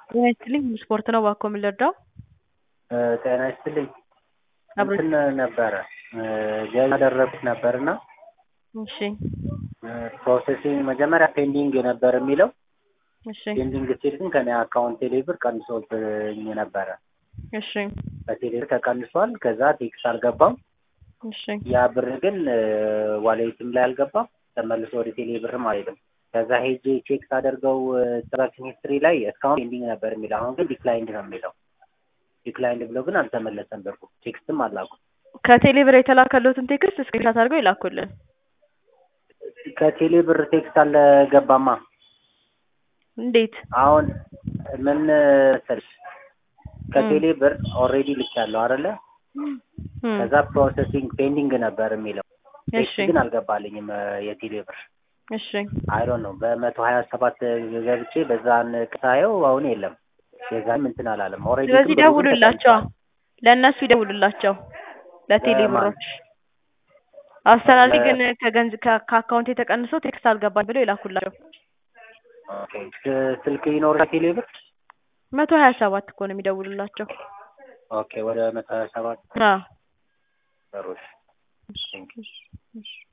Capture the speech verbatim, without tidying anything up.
ጤና ይስጥልኝ ስፖርት ነው እባክዎ ምን ልርዳዎ? ጤና ይስጥልኝ እንትን ነበረ ገቢ ያደረኩት ነበርና እሺ ፕሮሰሲንግ መጀመሪያ ፔንዲንግ ነበር የሚለው እሺ ፔንዲንግ ሲል ግን ከኔ አካውንት ቴሌብር ቀንሶብኝ ነበረ። እሺ በቴሌብር ተቀንሷል። ከዛ ቴክስት አልገባም። እሺ ያ ብር ግን ዋሌትም ላይ አልገባም። ተመልሶ ወደ ቴሌብርም አልሄድም። ከዛ ሄጄ ቼክ ሳደርገው ትራንዛክሽን ሂስትሪ ላይ እስካሁን ፔንዲንግ ነበር የሚለው አሁን ግን ዲክላይንድ ነው የሚለው። ዲክላይንድ ብሎ ግን አልተመለሰም ብሩ። ቴክስትም አላኩም። ከቴሌብር የተላከልዎትን ቴክስት ስክሪንሾት አድርገው ይላኩልን። ከቴሌብር ቴክስት አልገባማ። እንዴት? አሁን ምን መሰለሽ ከቴሌብር ኦልሬዲ ልኬያለሁ አይደለ? ከዛ ፕሮሰሲንግ ፔንዲንግ ነበር የሚለው። እሺ ግን አልገባልኝም የቴሌብር። እሺ አይ ዶንት ኖ በመቶ ሀያ ሰባት ገብቼ በዛን ቅታየው አሁን የለም። የዛን እንትን አላለም። ኦልሬዲ ስለዚህ ደውሉላቸው። ለእነሱ ይደውሉላቸው ለቴሌብሮች። አስተላልፊ ግን ከገንዝ ከአካውንት የተቀንሶ ቴክስት አልገባኝ ብለው ይላኩላቸው። ኦኬ ስልክ ይኖራል ቴሌብር? መቶ ሀያ ሰባት እኮ ነው የሚደውሉላቸው። ኦኬ ወደ መቶ ሀያ ሰባት አዎ ጥሩ እሺ። ቴንክ ዩ